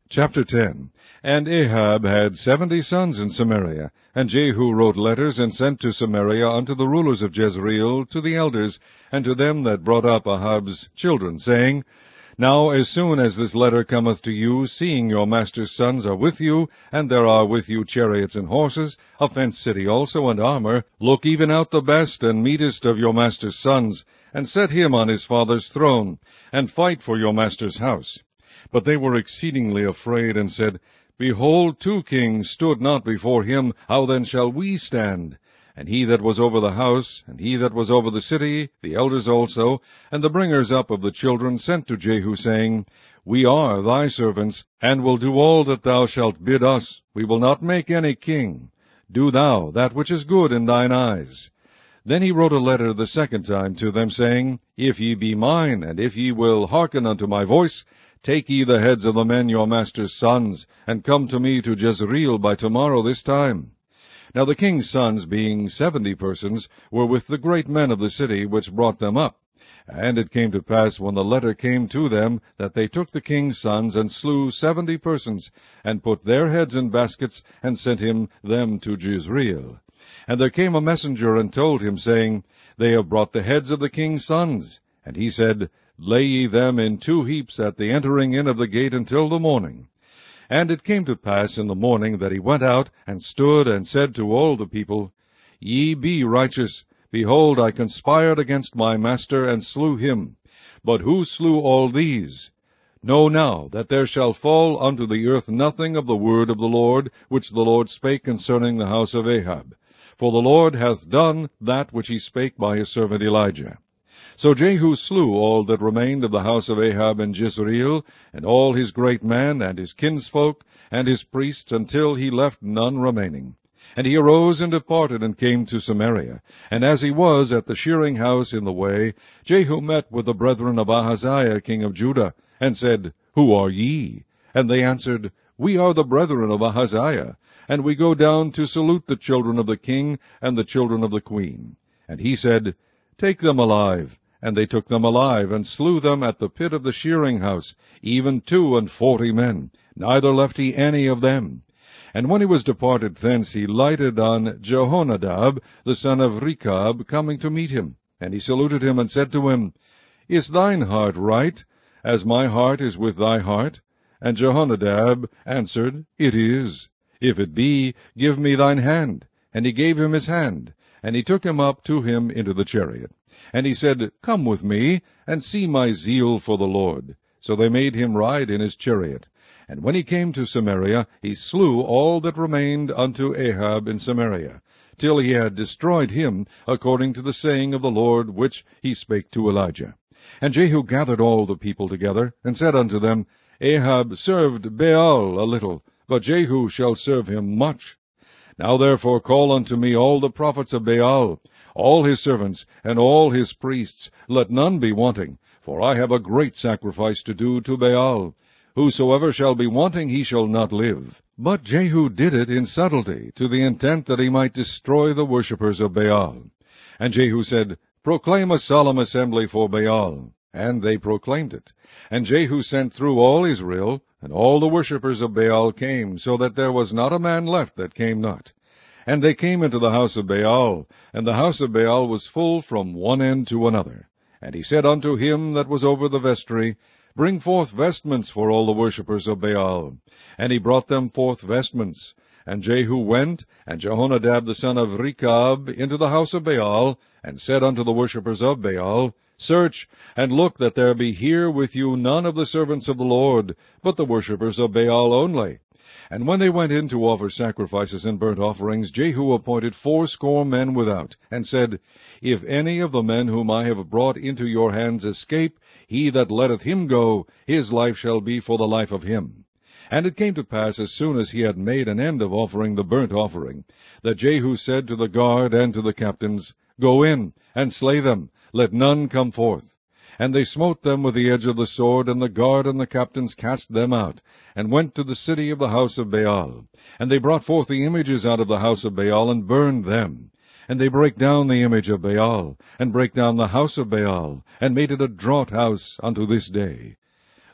Chapter 10. And Ahab had 70 sons in Samaria, and Jehu wrote letters and sent to Samaria unto the rulers of Jezreel, to the elders, and to them that brought up Ahab's children, saying, Now as soon as this letter cometh to you, seeing your master's sons are with you, and there are with you chariots and horses, a fenced city also, and armor, look even out the best and meetest of your master's sons, and set him on his father's throne, and fight for your master's house. But they were exceedingly afraid, and said, Behold, 2 kings stood not before him, how then shall we stand? And he that was over the house, and he that was over the city, the elders also, and the bringers up of the children, sent to Jehu, saying, We are thy servants, and will do all that thou shalt bid us. We will not make any king. Do thou that which is good in thine eyes. Then he wrote a letter the second time to them, saying, If ye be mine, and if ye will hearken unto my voice, take ye the heads of the men your master's sons, and come to me to Jezreel by tomorrow this time. Now the king's sons, being 70 persons, were with the great men of the city, which brought them up. And it came to pass, when the letter came to them, that they took the king's sons, and slew 70 persons, and put their heads in baskets, and sent them to Jezreel. And there came a messenger, and told him, saying, They have brought the heads of the king's sons. And he said, Lay ye them in 2 heaps at the entering in of the gate until the morning. And it came to pass in the morning that he went out, and stood, and said to all the people, Ye be righteous. Behold, I conspired against my master, and slew him. But who slew all these? Know now that there shall fall unto the earth nothing of the word of the Lord, which the Lord spake concerning the house of Ahab. For the Lord hath done that which he spake by his servant Elijah. So Jehu slew all that remained of the house of Ahab in Jezreel, and all his great men, and his kinsfolk, and his priests, until he left none remaining. And he arose and departed, and came to Samaria. And as he was at the shearing house in the way, Jehu met with the brethren of Ahaziah king of Judah, and said, Who are ye? And they answered, We are the brethren of Ahaziah, and we go down to salute the children of the king and the children of the queen. And he said, Take them alive. And they took them alive, and slew them at the pit of the shearing house, even 42 men, neither left he any of them. And when he was departed thence, he lighted on Jehonadab, the son of Rechab, coming to meet him. And he saluted him, and said to him, Is thine heart right, as my heart is with thy heart? And Jehonadab answered, It is. If it be, give me thine hand. And he gave him his hand, and he took him up to him into the chariot. And he said, Come with me, and see my zeal for the Lord. So they made him ride in his chariot. And when he came to Samaria, he slew all that remained unto Ahab in Samaria, till he had destroyed him, according to the saying of the Lord, which he spake to Elijah. And Jehu gathered all the people together, and said unto them, Ahab served Baal a little, but Jehu shall serve him much. Now therefore call unto me all the prophets of Baal, all his servants, and all his priests, let none be wanting, for I have a great sacrifice to do to Baal. Whosoever shall be wanting, he shall not live. But Jehu did it in subtlety, to the intent that he might destroy the worshippers of Baal. And Jehu said, Proclaim a solemn assembly for Baal. And they proclaimed it. And Jehu sent through all Israel, and all the worshippers of Baal came, so that there was not a man left that came not. And they came into the house of Baal, and the house of Baal was full from one end to another. And he said unto him that was over the vestry, Bring forth vestments for all the worshippers of Baal. And he brought them forth vestments. And Jehu went, and Jehonadab the son of Rechab, into the house of Baal, and said unto the worshippers of Baal, Search, and look that there be here with you none of the servants of the Lord, but the worshippers of Baal only. And when they went in to offer sacrifices and burnt offerings, Jehu appointed 80 men without, and said, If any of the men whom I have brought into your hands escape, he that letteth him go, his life shall be for the life of him. And it came to pass, as soon as he had made an end of offering the burnt offering, that Jehu said to the guard and to the captains, Go in, and slay them, let none come forth. And they smote them with the edge of the sword, and the guard and the captains cast them out, and went to the city of the house of Baal. And they brought forth the images out of the house of Baal, and burned them. And they brake down the image of Baal, and brake down the house of Baal, and made it a draught house unto this day.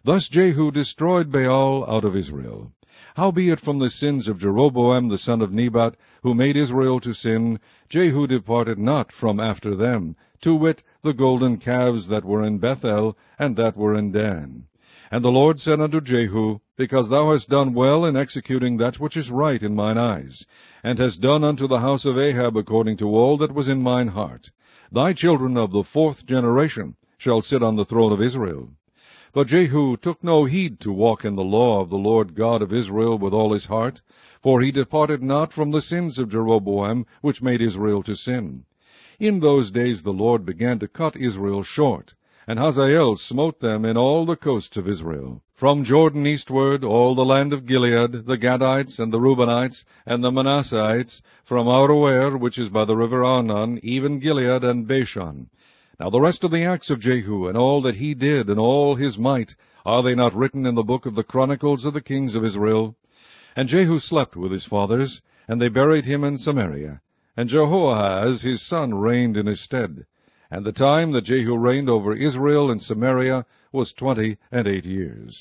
Thus Jehu destroyed Baal out of Israel. Howbeit from the sins of Jeroboam the son of Nebat, who made Israel to sin, Jehu departed not from after them, to wit, the golden calves that were in Bethel, and that were in Dan. And the Lord said unto Jehu, Because thou hast done well in executing that which is right in mine eyes, and hast done unto the house of Ahab according to all that was in mine heart, thy children of the 4th generation shall sit on the throne of Israel. But Jehu took no heed to walk in the law of the Lord God of Israel with all his heart, for he departed not from the sins of Jeroboam, which made Israel to sin. In those days the Lord began to cut Israel short, and Hazael smote them in all the coasts of Israel, from Jordan eastward, all the land of Gilead, the Gadites, and the Reubenites, and the Manasseites, from Aroer, which is by the river Arnon, even Gilead and Bashan. Now the rest of the acts of Jehu, and all that he did, and all his might, are they not written in the book of the Chronicles of the kings of Israel? And Jehu slept with his fathers, and they buried him in Samaria. And Jehoahaz his son reigned in his stead. And the time that Jehu reigned over Israel in Samaria was 28 years.